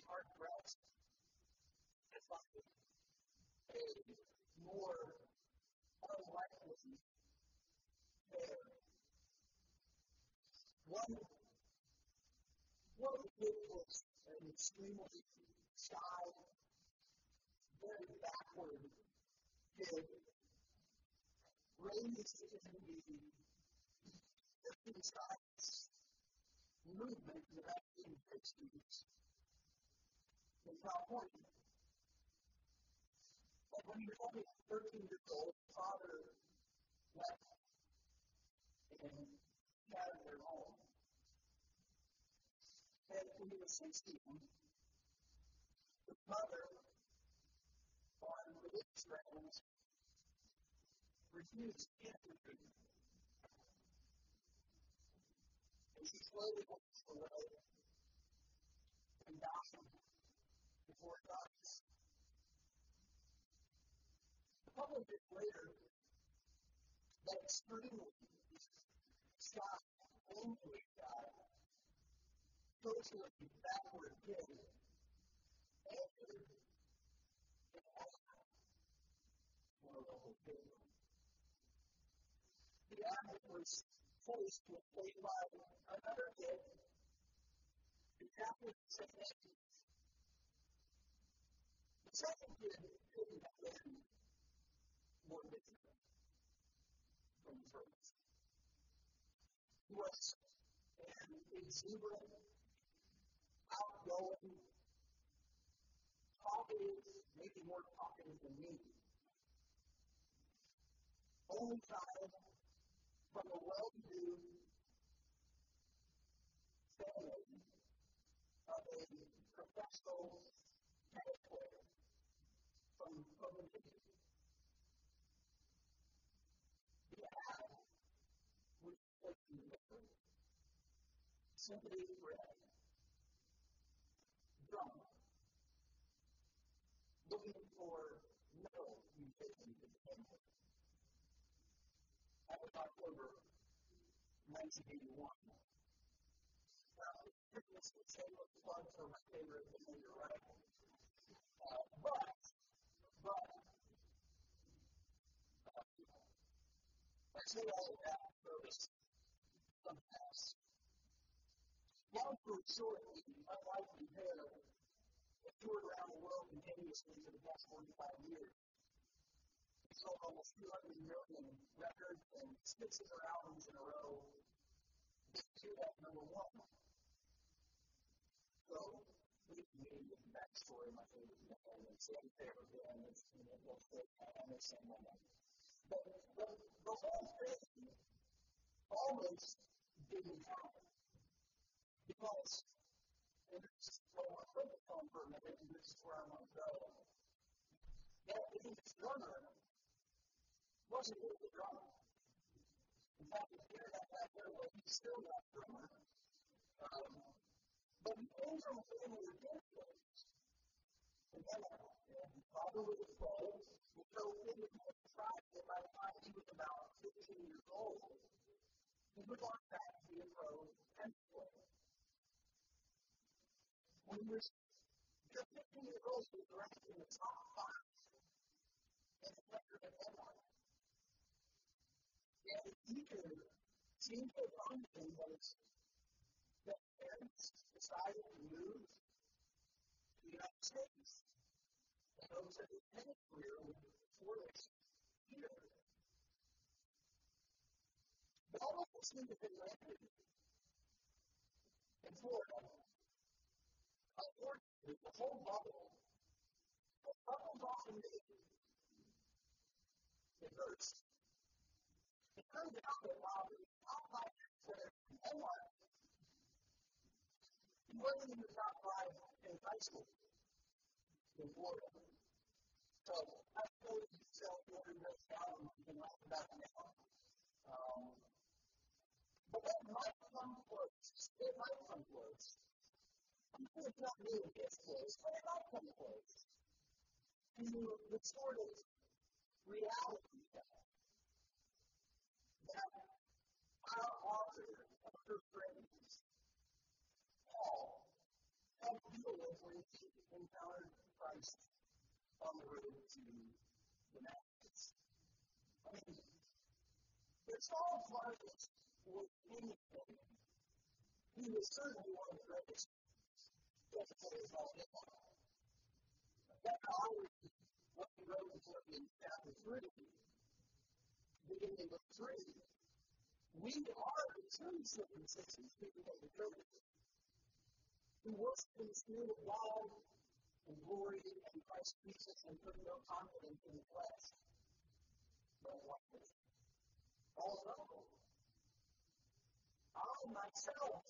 hard pressed to find a more unlikely pair. One of the kid was an extremely shy, very backward kid, raised in the Christian Science movement in the 1960s in California. But when he was only 13 years old, his father left and shattered their home. And when he was 16, his mother, on religious grounds, refused cancer treatment. And she slowly walked away and died before Christ. A couple of years later, that extremely shy, angry guy, socially backward kid, entered and asked for a local kid. The advocate was forced to play by another kid who happened to say that the second kid couldn't have been more different from the first. He was an exuberant, outgoing, talkative, maybe more talkative than me, only child from a well-to-do family of a professional tennis player from Copenhagen. The ad was taken with simply read, drunk, looking for no musician to begin with. That was October 1981. Now, this was shameless plug for my favorite behavior, right? I say all of that for some past. Long story short, the unlikely pair have toured around the world continuously for the past 45 years. They sold almost 200 million records and 6 of their albums in a row. This two at number one. So, please read the backstory of my favorite band and say my favorite band is on the same moment. But the whole thing almost didn't happen. Because, and this is where I focus on for a minute, and this is where I want to go, that this drummer wasn't really a drummer. In fact, if you're that back there, well, he's still not a drummer. But he came from a family of tennis players. And he probably was told, so it was tried that by the time he was about 15 years old, he was on track to be a pro tennis player. When he was just 15 years old, he was ranked in the top 5 in the country of Denmark. And the teacher seemed to find him was that parents decided to move to the United States. And those that his tennis career would flourish here. But all of this seemed to have been landed in Florida. Unfortunately, the whole bubble, the bubbles often they burst. It turns out that while the top 5 players in Denmark, he wasn't in the top 5 in high school in Florida. So, I suppose you sell 400 million albums, you can laugh about it now. But that might come close. It might come close. I'm sure it's not really this close, but it might come close to the sort of reality that our author of her friends, Paul, had to deal with when he encountered Christ on the road to Damascus. I mean, if Saul's heart was anything, he was certainly one of the greatest educators of all time. That always what he wrote in Philippians chapter 3, beginning with 3. We are the true circumcision, speaking of the church, who worship in the Spirit of God and glory in Christ Jesus and put no confidence in the flesh. But what is it? All trouble. I myself,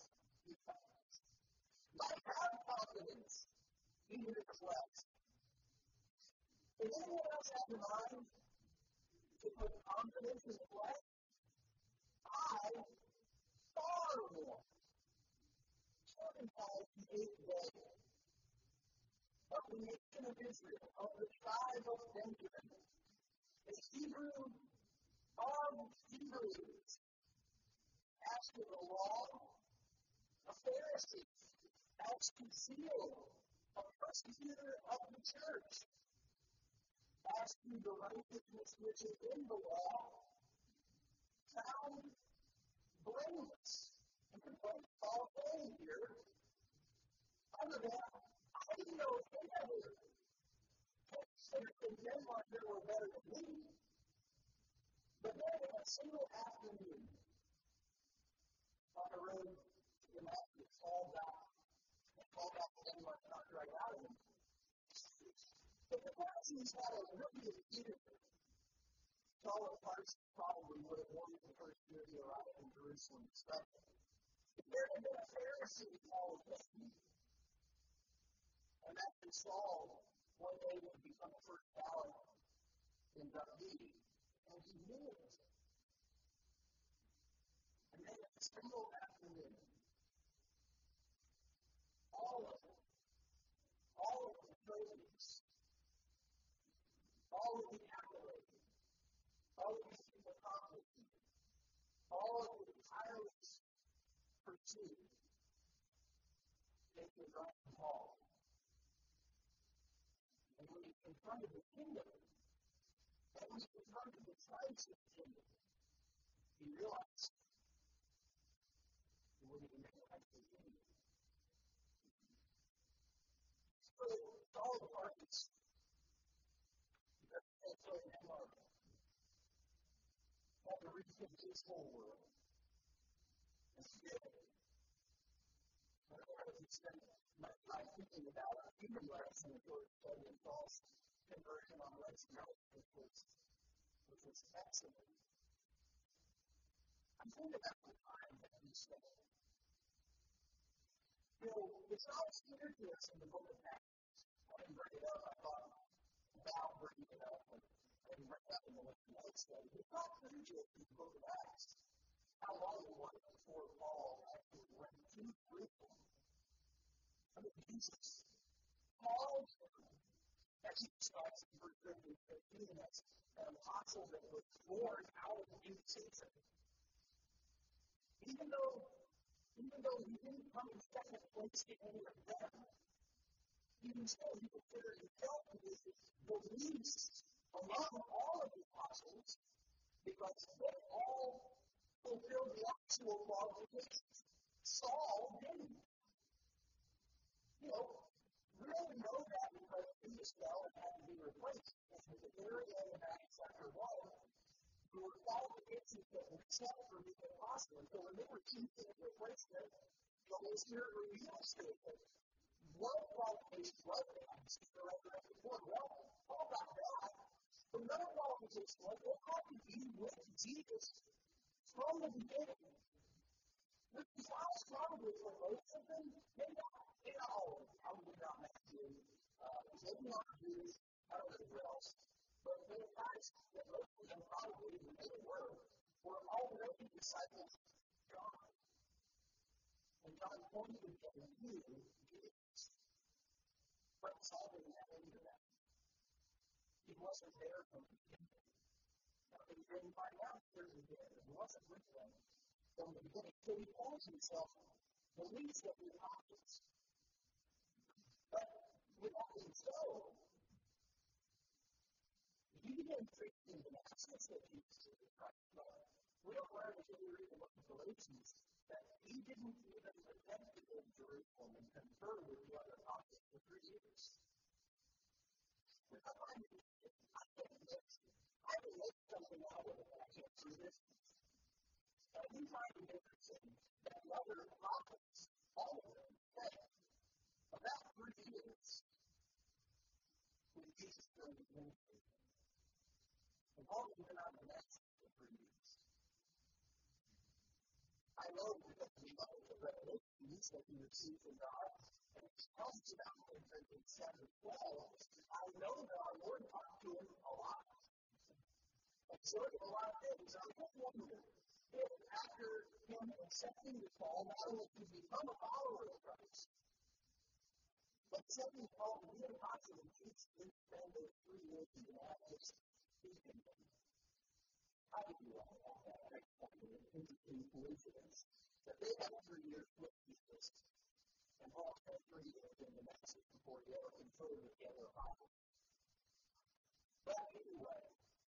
might have confidence in the flesh. Does anyone else have in mind to put confidence in the flesh? I far more. Circumcised the 8th day of the nation of Israel, of the tribe of Benjamin, a Hebrew of Hebrews, as to the law, a Pharisee, as to zeal, a persecutor of the church, as to the righteousness which is in the law, found blameless. And the point Paul saying here, other than I didn't know if they ever considered in Denmark they were better than me. But then in a single afternoon, on the road to Damascus, called out to Denmark, knocked right out of him. But the Pharisees had a really beautiful. Saul of Tarsus probably would have wanted the first year he arrived in Jerusalem, especially. If there had been a Pharisee called Matthew, and after Saul one day would become the first ballot in Dundee, and he knew it. And then a single afternoon, all of the praise, all of the accolades, all of the accomplishments, all of the tireless pursuit, they could run the ball. And when he confronted the kingdom, and when he confronted the tribes of the kingdom, he realized he wouldn't even make it back to the kingdom. So, all the parties, also in Denmark, had to rethink his whole world. And he did. He spent much time thinking about human rights and authority and false conversion on rights and health, which was excellent. I'm thinking about the time that he spent. It's not clear to us in the book of Acts. I didn't bring it up. I thought about bringing it up. And I didn't bring it up in the next study. It's not clear to us in the book of Acts how long it was before Paul actually went to Jerusalem. I mean, Jesus. Paul, as he describes in verse 15, as an apostle that was born out of the new season. Even though he didn't come in second place to any of them, even still he considered himself to be the least among all of the apostles, because they all fulfilled the actual qualifications. Saul didn't. We only know that because Judas fell and had to be replaced. And at the very end of Acts chapter 1, there were qualifications that were set for being an apostle. And so when they were choosing a replacement, the Holy Spirit revealed to them what qualifications was that. The resurrected one. Well, how about that? Another qualification was they had to be with Jesus from the beginning. Which is why it's probably for most of them, maybe not all, probably not Matthew, maybe not Jews, I don't know who else, but many times that most of them probably, when they were already disciples of John. And John pointed them to Jesus, but Saul didn't have any of that. He wasn't there from the beginning. Now, they didn't find out he was there. He wasn't with them from the beginning. So he calls himself the least of the apostles. But With that being so, he began preaching the message that Jesus Christ. But we don't learn until we read the book of Galatians that he didn't even attempt to go to Jerusalem and confer with the other apostles for 3 years. I find it I can make something out of it, but I can't do this. Every time you make a sin, that the other prophets, all of them, say, about 3 years, when Jesus during his ministry. And Paul has been on the message for 3 years. I know because we know the revelations that we receive from God, and it tells us about things like in chapter 12, I know that our Lord talked to him a lot. And so in a lot of things, I just wonder if after him accepting the call, not only to become a follower of Christ, but accepting the call to be an apostle and teach and spend those 3 years in Damascus, speaking to him. I could be wrong about that. I find it an interesting coincidence that they had 3 years with Jesus, and Paul spent 3 years in Damascus before he ever conferred with the other apostles. But anyway,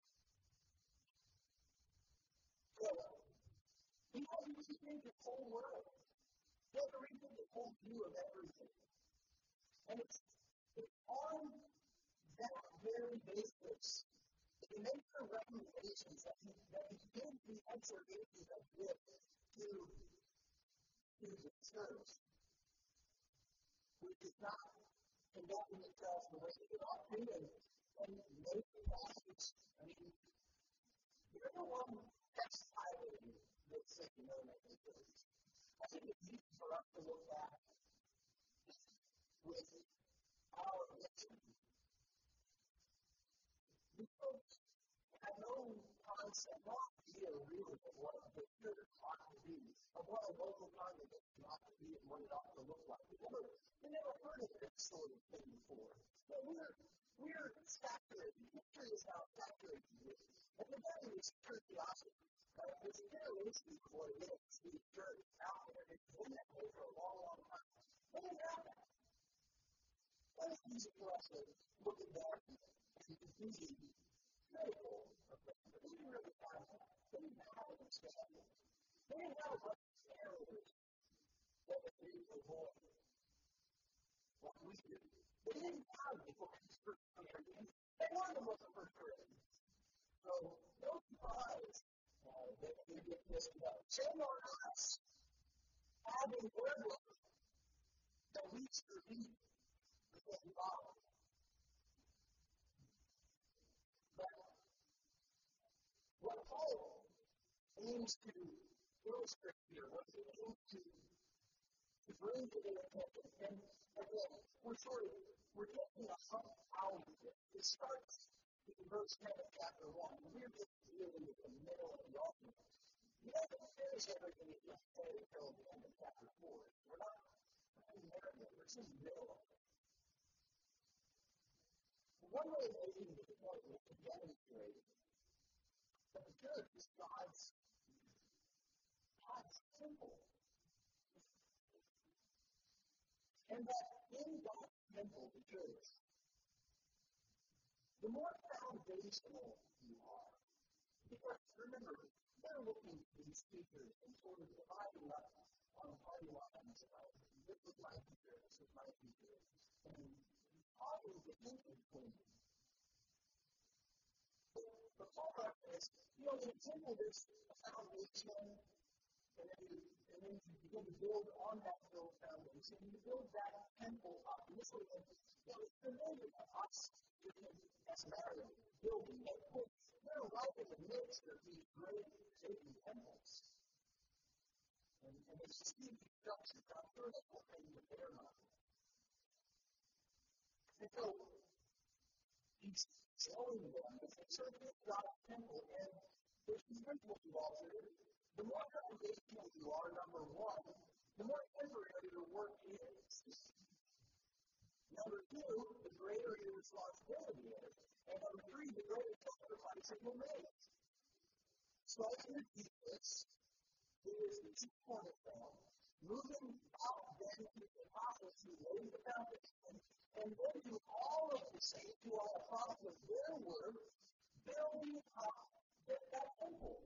so he wasn't reading the whole world. He wasn't reading the whole view of everything. And it's on that very basis that he makes the recommendations that he gives the exhortations of this to the church, which is not conducting itself the way it ought to, and making passage. I mean, you're the one that's highlighting this thing, you know, in the church. I think it's easy for us to look back with our mission. We folks have no concept, no idea really of what the church ought to be, of what a local congregation ought to be, and what it ought to look like. We never heard of this sort of thing before. But we're saturated. History is now saturated with. And the devil is curiosity. There's a generation of what it is to be a church out there. It's been that way for a long, long time. What has happened? Well, it's easy for us to look at that and be critical of them. But they didn't really have that. They didn't have an understanding. They didn't have a bunch of errors that they needed to avoid. Like we do. They didn't have the book of First Corinthians. They weren't the book of First Corinthians. So, no surprise that they get this about. Shame on us having their book that leads to read the same Bible. But what Paul aims to illustrate here, what he aims to bring to their attention, and again, we're taking a hump out of it. It starts in verse 10 of chapter 1. We're just dealing with the middle of the argument. He doesn't finish everything he just said until the end of chapter 4. We're not in there yet. We're just in the middle of it. One way of making this point is to demonstrate that the church is God's temple. And that in God's temple, the church, the more foundational you are. Because remember, they're looking at these speakers and sort of dividing up on party lines. This is my teacher, this is my teacher. And causing division between them. The fallback is, in the temple, there's a foundation, and then you begin to build on that foundation, and you build that temple up. And this is familiar to us as a matter of building. They're right in the midst of these great sacred temples. And it's just huge structure. I'm sure that's what they would bear on. And so, he's showing them that the church is God's temple, and there's some principles involved here. The more foundational you are, number one, the more temporary your work is. Number two, the greater your responsibility is. And number three, the greater sacrifice it will make. So I repeat this. It is the chief cornerstone. Moving out then to the apostles who laid the foundation, and then to all of the saints who are a product of their work, building up that temple.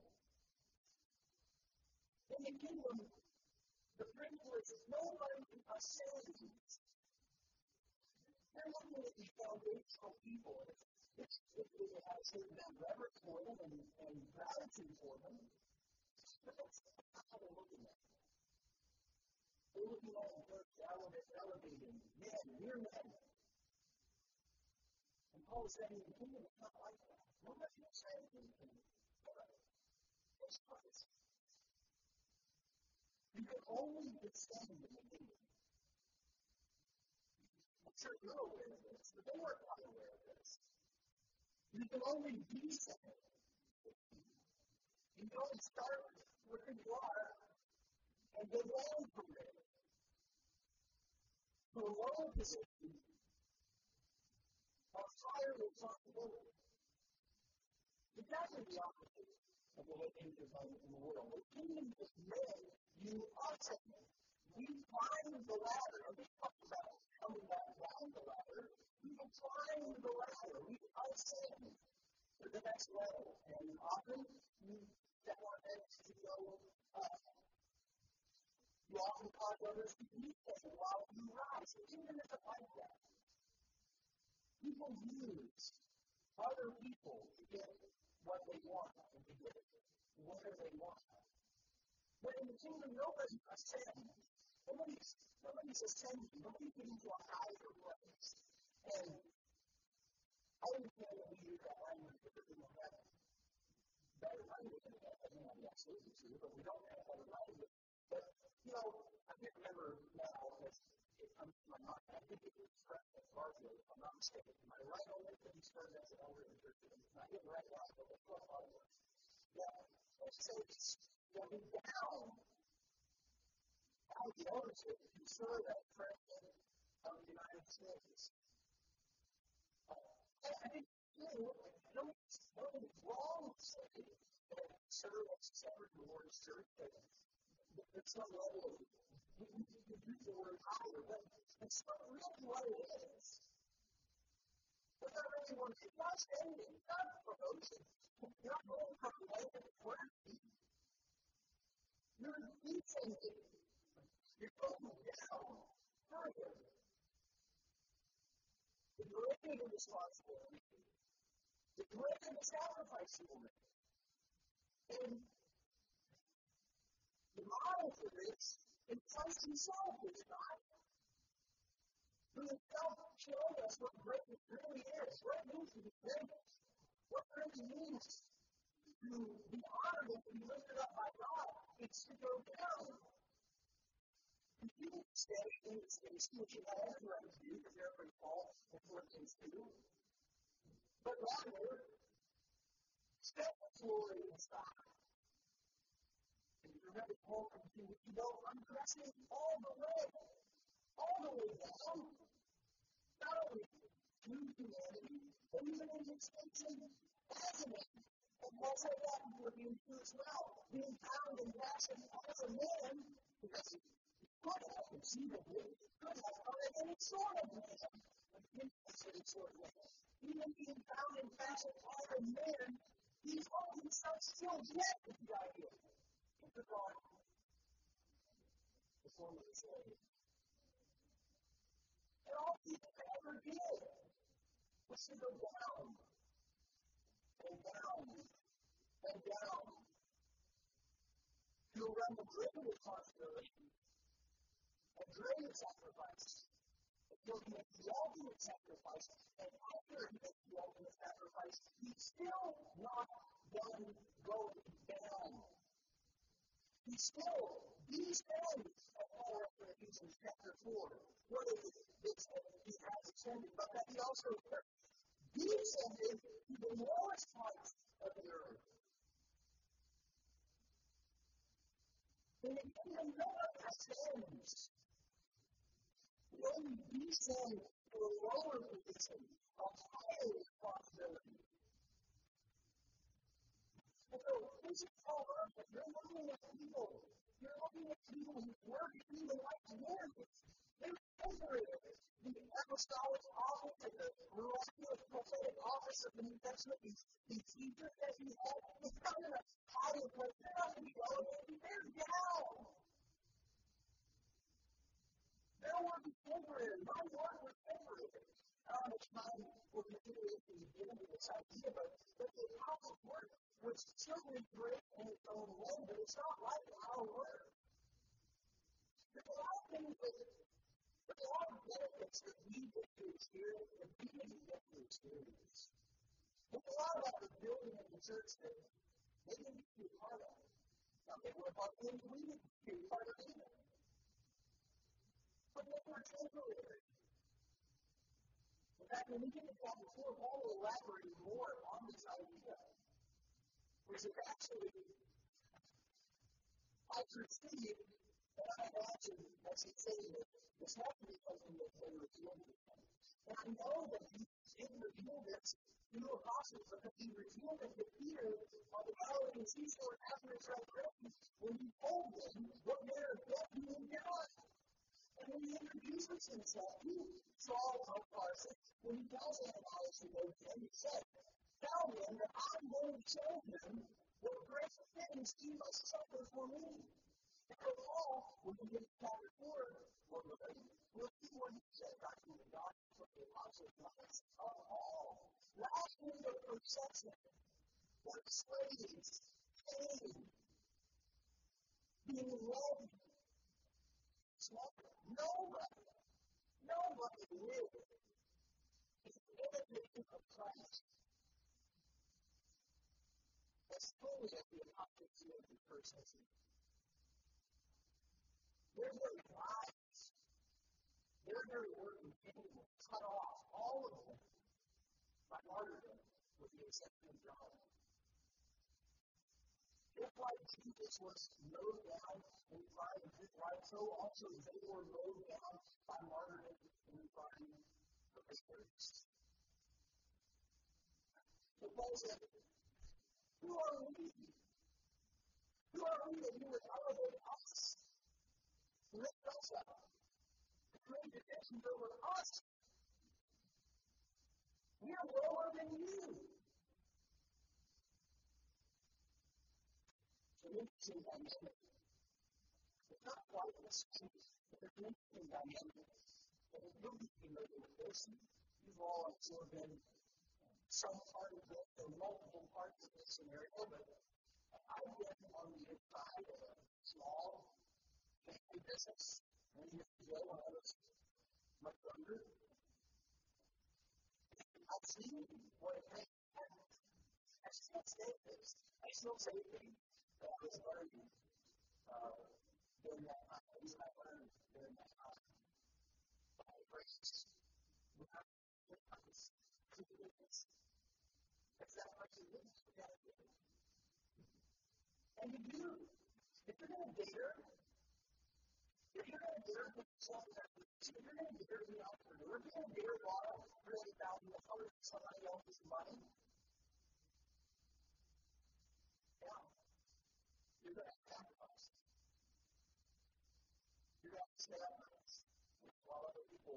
In the kingdom, the principle is nobody ascends. They're looking at these foundational people. It's they have a certain amount of reverence for them and gratitude for them. But that's not how they're looking at them. They're looking at them as elevating men, mere men. And Paul is saying the kingdom is not like that. Nobody ascends in the kingdom. It's Christ. You can only descend in the kingdom. I'm sure you're aware of this, but they weren't quite aware of this. You can only descend. You can only start where you are and go down from there to a low position of higher responsibility. It's actually the opposite of the way things are done in the world. The kingdom is meant you ascend. We climb the ladder. We talk about coming back down the ladder. We can climb the ladder. We ascend to the next level. And often you step on edge to go up. You often cause others to descend while you rise. The kingdom isn't like that. People use other people to get what they want and to get where they want. But in the kingdom, nobody ascends. Nobody's ascending. Nobody's getting to a higher place. And I understand that we use that language because we don't have better language than that. That may not be absolutely true, but we don't have better language. But, I can't remember now because it comes to my mind. I think it was Fred Garfield, if I'm not mistaken. Am I right on this? That he started as an elder in the church. I get right now, but that's what I thought it was. Yeah. It says, going down. How the eldership can serve as president of the United States. I think, nothing's wrong with saying that serve as separate the Lord's church, but there's some level of, you can use the word higher, but it's not really what it is. What I really want to say, not standing, not promotion. You're not going from land to land. You're descending. You're going down further. The greater the responsibility, the greater the sacrifice you will make. And the model for this is Christ himself, is not. Who himself showed us what greatness really is. What it means to be great. What it really means to be honored and to be lifted up by God. It's to go down. You didn't stay in the space which you had every right to do, because they're pretty Paul in Philippians 2. But rather, step forward and stop. And you remember Paul comes to you, I'm pressing all the way down. Not only to humanity, but even in extension as a man. And Paul said that in Philippians 2 as well. Being found in fashion as a man, because he could have conceivably, could have found any sort of man. Any sort of man. Even being found in fashion as a man, he called himself still yet with the idea. He took on the form of a slave. And all he ever did was to go down and down and down to around the greater responsibility and greater sacrifice. Until he makes the ultimate sacrifice, and after he makes the ultimate sacrifice, he's still not done going down. He still descends, as Paul writes in Ephesians chapter 4. What is it? It's that he has ascended, but that he also descended to the lowest parts of the earth. In the kingdom, no one ascends. We only descend to a lower position of higher responsibility. And so, this is all earth. You're looking at people whose work They were temporary. The apostolic office and the miraculous prophetic office of the New Testament, these teachers that he had, it's not in a higher place. They're not going to be elevated. They're down. Their work is temporary. My work was temporary. How much time will continue to be given to this idea, but the apostles' work was certainly great in its own way, but it's not like our work. There's a lot of things that there's a lot of benefits that we get to experience and people get to experience. There's a lot about the building of the church that they didn't be a part of. Now, they were a part of things we didn't be a part of either. But they were temporary. In fact, when we get to chapter 4, Paul will elaborate more on this idea. Which is actually, I perceive, and I imagine, as he's saying it, this has to be something that they revealed to him. And I know that he did reveal this to the apostles, because he revealed it to Peter on the Galilean seashore after his resurrection, when he told them what manner of death he would die. And when he introduces himself to Saul of Tarsus, when he tells Ananias to go to him, he said, tell him that I'm going to show him what great things he must suffer for me. And so Paul, when we get to chapter 4, we'll see what he said back in the Gospels of the Apostles of Paul. Lastly, the procession, or slaves, pain, being led, nobody lived as an imitation of Christ as fully as the apostles did in the first century. Their very lives, their very work in pain were cut off, all of them, by martyrdom, with the exception of John. Just like Jesus was mowed down in the pride of his life, so also they were mowed down by martyrdom in the pride of his works. So Paul said, who are we? Who are we that you would elevate us? Lift us up. Bring divisions over us. We are lower than you. It's an interesting dynamic. It's not quite the same, but it's an interesting dynamic. And it will be familiar with this. You've all absorbed in some part of this or multiple parts of this scenario, but I've been on the inside of a small family business many years ago when I was much younger. I've seen what it takes. I still say this. I still say things that I was learning during that time. At least I learned during that time. By grace. Without goodness. It's that much of this we got to do. And you do. If you're going to dare, if you're going to dare put yourself in that position, if you're going to dare be an entrepreneur, if you're going to dare borrow $30,000 from somebody else's money, you're going to sacrifice. You're going to stay up while other people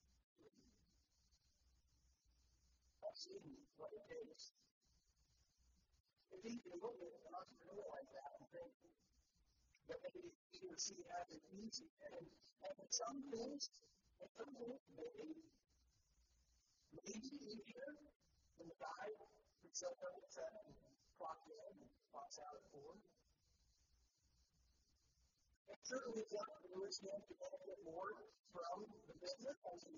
are seeing what it takes. It's easy to look at an entrepreneur like that and think that maybe he or she has it easy. And some things, maybe easier than the guy who sells up at 7 and clocks in and clocks out at 4. And certainly the entrepreneur stands to benefit more from the business as he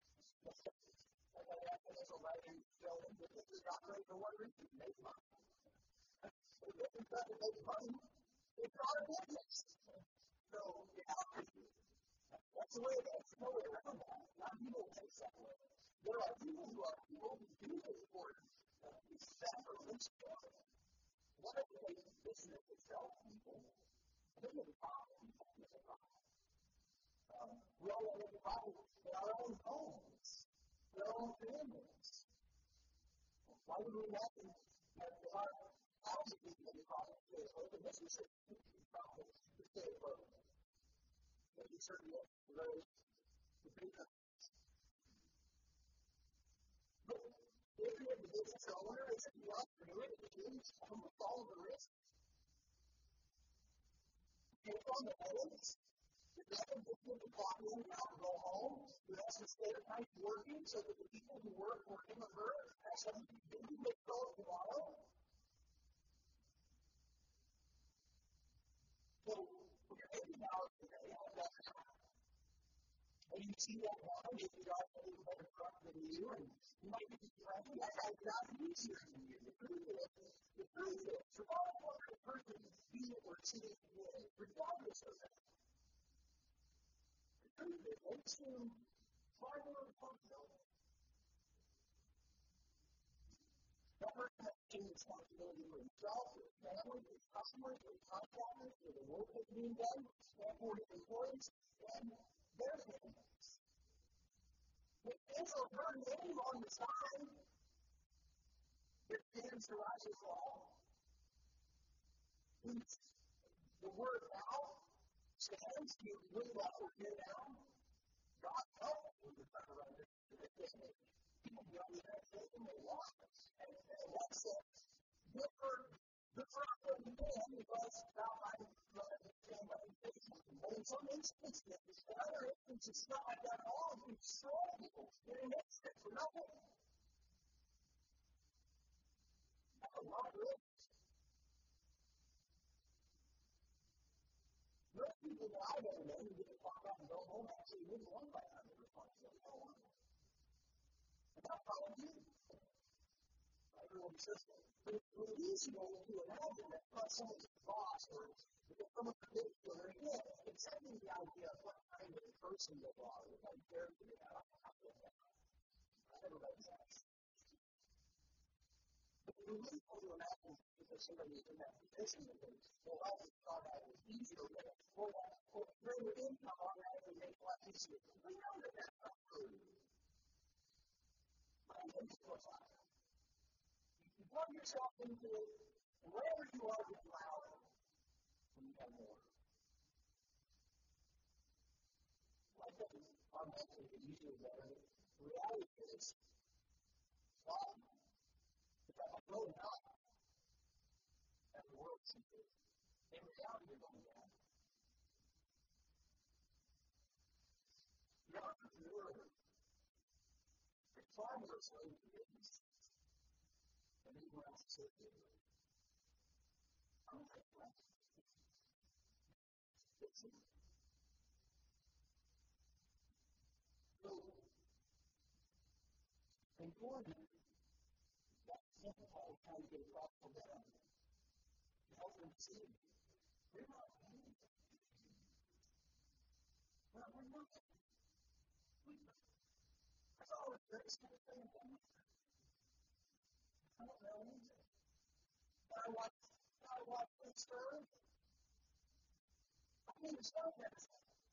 that financial writing showing that this is not great for one reason, make money. The business doesn't make money, it's not a business. So you have to, that's the way it is. No way around that. Not people take that way. There are people who do this for sacrifice. One of the ways business itself, people, live in poverty. We all live in poverty in our own homes, in our own families. Why would we imagine that there are thousands of people in poverty today? Well, the business is probably to stay afloat. Maybe certainly those the big companies. But if you're the business owner, is it you want to do it? You come with all the risk. Take on the headaches. The devil will put the clock in now and go home. You have to stay at night working so that the people who work for him or her have something to do with those tomorrow. So, when you're $80 a day, how does that happen? And you see that one, if you got a little better truck than you, and you might be thinking, that's how you got easier than you. The truth is, survival for a person be or see regardless of that. The truth is, they assume far more responsibility. That person has taken responsibility for himself, for his family, for his customers, for his contractors, for the work that's being done, and for his employees, and their families. When things are burning any on the side, it stands to rise or fall. The word mouth stands to move up or get down. God help us with the time around this. People go to that thing and they lost us. And that's good for the man because now I understand my intention. But in some instances, in other instances, it's not like that at all. We destroy people in an instant for nothing. That's a lot of risk. Most people that I've ever known who get caught up and go home actually live one by another responsibility. And that's probably you. Everyone says that. But it's easy to imagine that someone's boss or someone predicts or again, accepting the idea of what kind of person they are, what kind of character they have. Everybody knows. But we need to imagine because somebody is in that position that they life is thought out as easier, or greater income automatically makes life easier. We know that that's not true. My name's Josiah. You plug yourself into it, and wherever you are, get louder when you have more. Life doesn't automatically get easier better. The reality is, because I'm really not, and the world sees it. In reality, you're going down. The entrepreneur is far more a slave to business than anyone else is slave to it. I'm going to take less. It's easy. So, important that simple kind of get across to them to help them see we're not paid. We're not. I thought it was very simple thing. I don't know anything. I watch Pittsburgh. I mean, it's not that.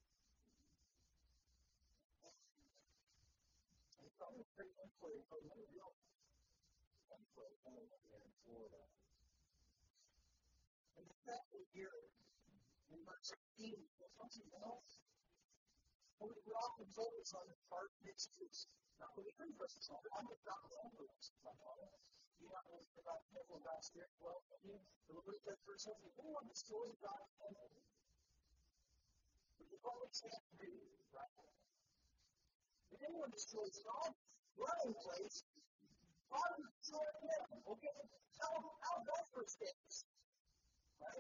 It's probably a great inquiry for the real inquiry here in Florida. And the fact that here in verse 16, there's something else. We often focus on the part makes truth. Not really good verses on it. I'm not wrong with this. You know, about careful about spirit. Well, the Leviticus verse says, if anyone destroys God's temple, which is what we stand to do, right? If anyone destroys God's dwelling place, God will destroy him. Okay? How that verse fits, right?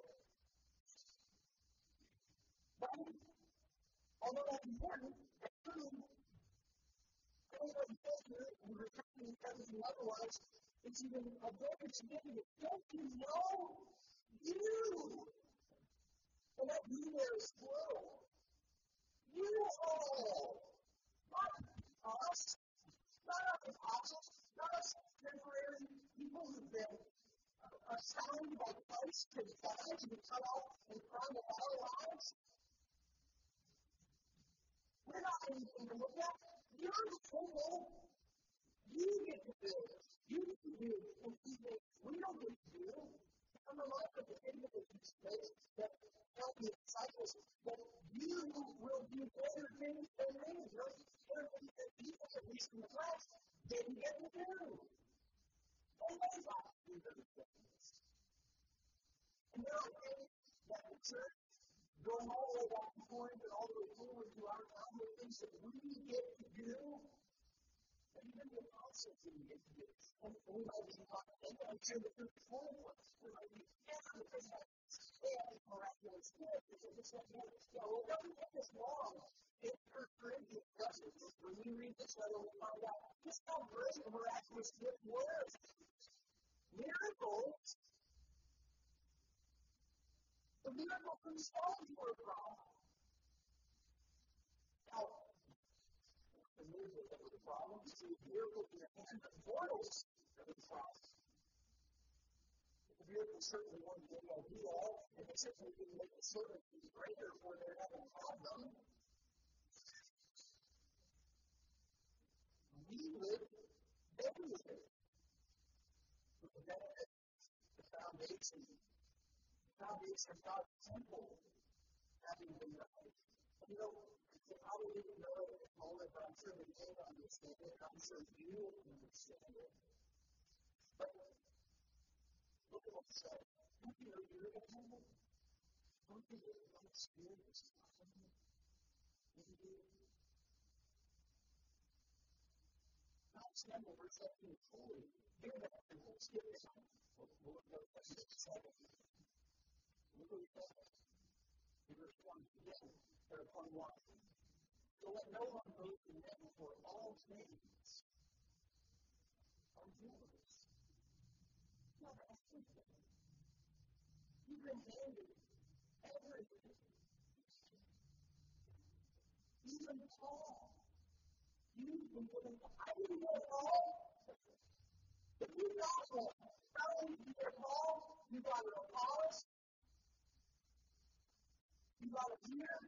But, although that's important, it's true. Everybody says here, and we're returning everything otherwise, it's even a very significant. Don't you know you? And that you there is plural. You all. Not us. Not us apostles. Not us temporary people who've been assigned by Christ to die, to be cut off and crowned with our lives. We're not anything to look at. You're the temple. You get to do it. You get to do it. And we don't get to do it. I'm reminded of the individual space that helped the disciples that you will be do greater things than me. Those greater things that people, at least in the flesh, didn't get to do. They may not do those things. And there are things that the church, going all the way back to Corinth and all the way forward to our time, there are things that we get to do, and even the apostles didn't get to do. And we might be talking, I'm sure the church is full of us. We might be, because they have these miraculous gifts. It's just like, well, it doesn't take us long. In 1 Corinthians, doesn't it? When we read this letter, we find out just how great a miraculous gift was. Miracles. The miracle from the stones were a problem. Now, the miracle that was a problem, you see, the miracle in the hands of mortals that was a problem. The miracle certainly wasn't the end be all, and it certainly didn't make the servant be greater for their having had them. We live daily with the benefit, the foundation of God's temple having been right. And I don't even know at this moment, but I'm sure that they understand it, and I'm sure you understand it. But look at what it says. Don't you know you're in a temple? Don't you know the Holy Spirit is dwelling in you? God's temple, verse 17, is holy. You're that temple. Skip this one. We'll look at verse 7. Look what it says. In verse 1, again, or 21. So let no one boast in them, for all things are yours. Not everything. You've been handed everything. Even Paul. You've been given. I didn't get Paul. If you got one, not only did you get Paul, you got an Apollos, you got a Peter.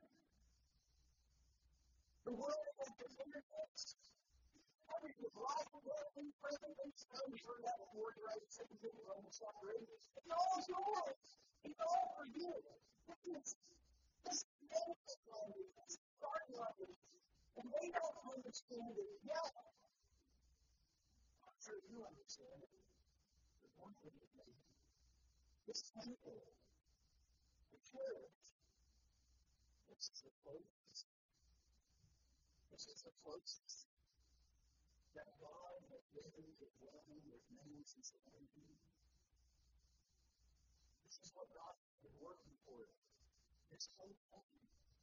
The world has your fingertips. Everything, life, working, present, and time. We've heard that before, right? Second Timothy, Romans chapter 8. It's all yours. It's all for you. This benefit language, this starting language, and they don't understand it yet. I'm sure you understand it. There's one thing that they do. This temple, the church, this is the closest. This is the closest that God has given to dwelling with man since eternity. This is what God has been working for this whole time.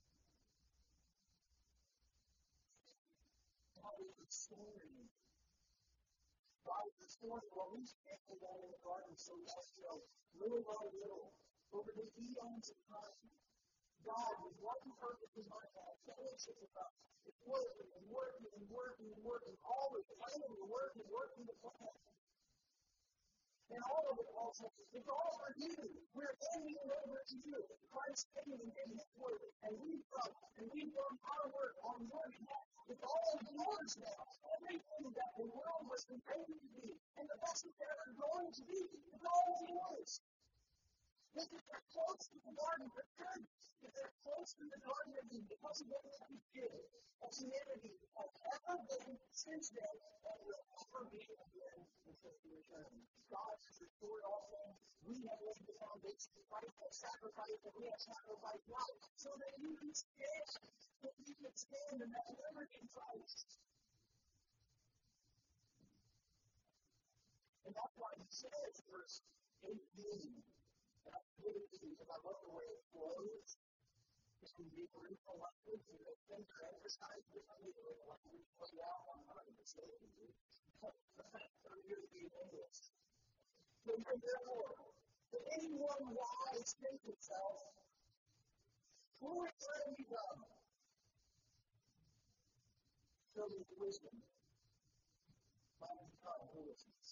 God is restoring. God is restoring what we spent on in the garden so long ago, little by little, over the eons of time. God, with one purpose in mind, to have fellowship with us. It's working and working and working and working, always planning to work and working the plan. And all of it also, it's all for you. We're handing it over to you. Christ came and gave his word, and we've done our work on your behalf. It's all yours now. Everything that the world was intended to be, and the best it's ever going to be, it's all yours. This is they're close to the garden of church. If they're close to the garden of Eden, because of what we did, of humanity has ever been since then, and will ever be again until he returns. God has restored all things. We have laid the foundation. Christ has sacrificed, and we have sacrificed now, so that you can stand, in that liberty in Christ. And that's why he says, verse 18, and I put it to you because I love the way it flows. It can be original language, and the things are emphasized differently the way the language plays out. I'm not going to say it to you. So here's the English. Therefore, if anyone wise think himself, who is ready to come? So his wisdom might become foolishness.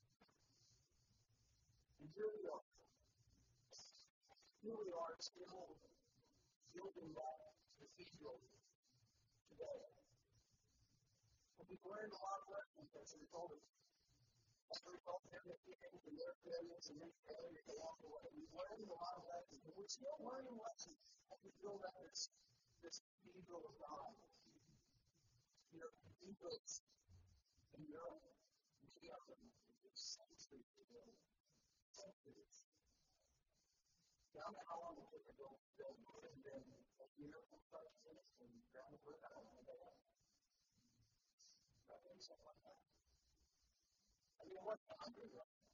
And here we are. Here we are still building that cathedral today. And we've learned a lot of lessons as a result of it. As a result of their mistakes and their failures and their failures along the way. We've learned a lot of lessons, and we're still learning lessons as we build up this this cathedral of God. Your cathedrals in Europe, many of them are centuries ago. Centuries. I don't know how long it took to build more than a year from start to finish and ground work. I don't know that. Probably something like that. I mean, what's the hundred of them?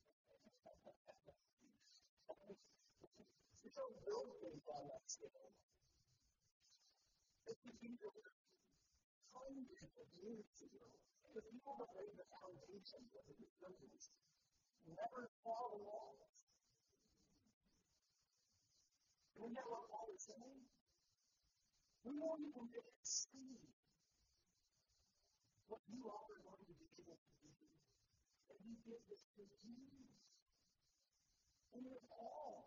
You don't build things on that scale. The cathedral is hundreds of years ago. The people that laid the foundation of the buildings never saw the walls. We know what Paul is saying. We won't even get to see what you all are going to be able to do. And you give this to you. And you're all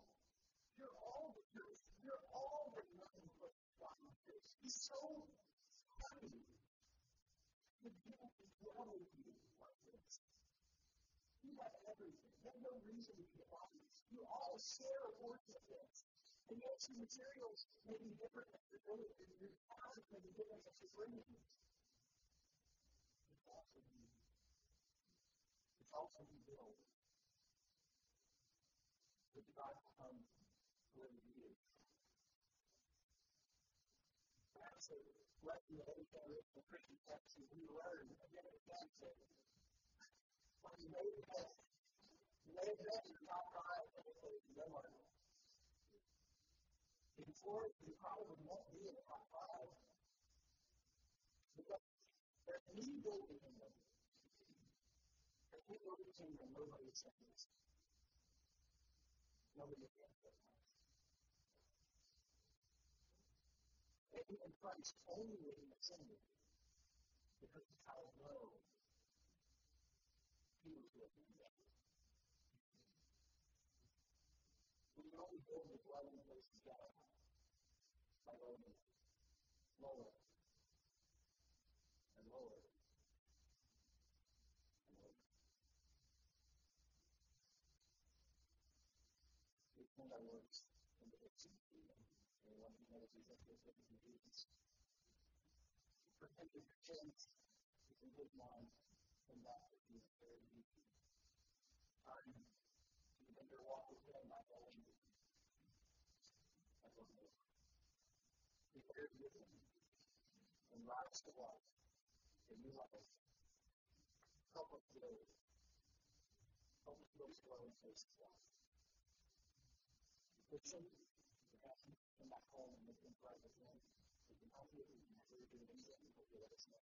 that nothing but God is. He's so happy to be able to dwell with you like this. You have everything. You have no reason to be divided. You all share a portion of this. And yet your materials may be different as the building, and your talents may be different as the bringing. It's also you. It's also you build. That God comes where He is. That's a lesson that every generation of Christian text we learn again and again to when you lay it down in your top five, and it's like, no one. In fourth, you probably won't be in the top five. Because there's me building in them. There's me building in them, nobody changes. Nobody changes. And Christ only was in the center because of how low He was looking at. We can only build the dwelling place together by going lower and lower and lower. We think that works in the kitchen. And one of the things we think is that we can do is protect your kids with a good mind from that which is very easy. You better walk with Him by going as one more. Be very with Him and rise to life in your life. Help us build. Help us build dwelling places life. Christian, you have to come back home and make things right with Him. We can help you. We can help you do anything. We'll let us know.